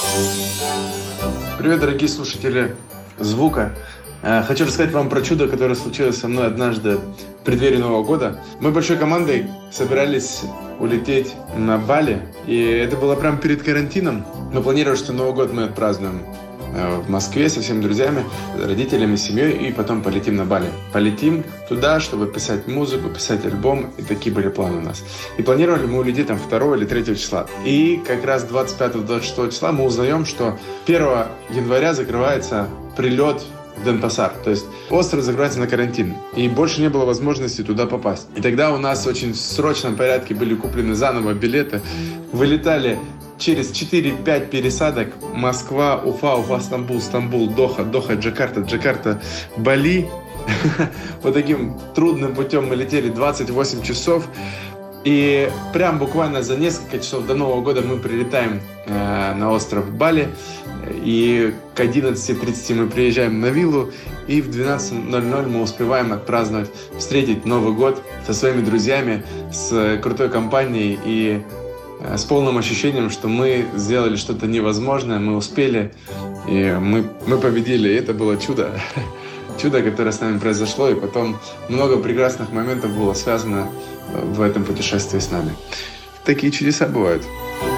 Привет, дорогие слушатели звука. Хочу рассказать вам про чудо, которое случилось со мной однажды в преддверии Нового года. Мы большой командой собирались улететь на Бали, и это было прямо перед карантином. Мы планировали, что Новый год мы отпразднуем в Москве со всеми друзьями, родителями, семьей, и потом полетим на Бали. Полетим туда, чтобы писать музыку, писать альбом, и такие были планы у нас. И планировали мы улететь там 2 или 3 числа. И как раз 25-26 числа мы узнаем, что 1 января закрывается прилет в Денпасар. То есть остров закрывается на карантин. И больше не было возможности туда попасть. И тогда у нас очень в срочном порядке были куплены заново билеты. Вылетали через 4-5 пересадок: Москва, Уфа, Уфа, Стамбул, Стамбул, Доха, Доха, Джакарта, Джакарта, Бали. Вот таким трудным путем мы летели 28 часов. И прям буквально за несколько часов до Нового года мы прилетаем на остров Бали. И к 11:30 мы приезжаем на виллу. И в 12:00 мы успеваем отпраздновать, встретить Новый год со своими друзьями, с крутой компанией и с полным ощущением, что мы сделали что-то невозможное, мы успели, и мы победили. И это было чудо. Чудо, которое с нами произошло, и потом много прекрасных моментов было связано в этом путешествии с нами. Такие чудеса бывают.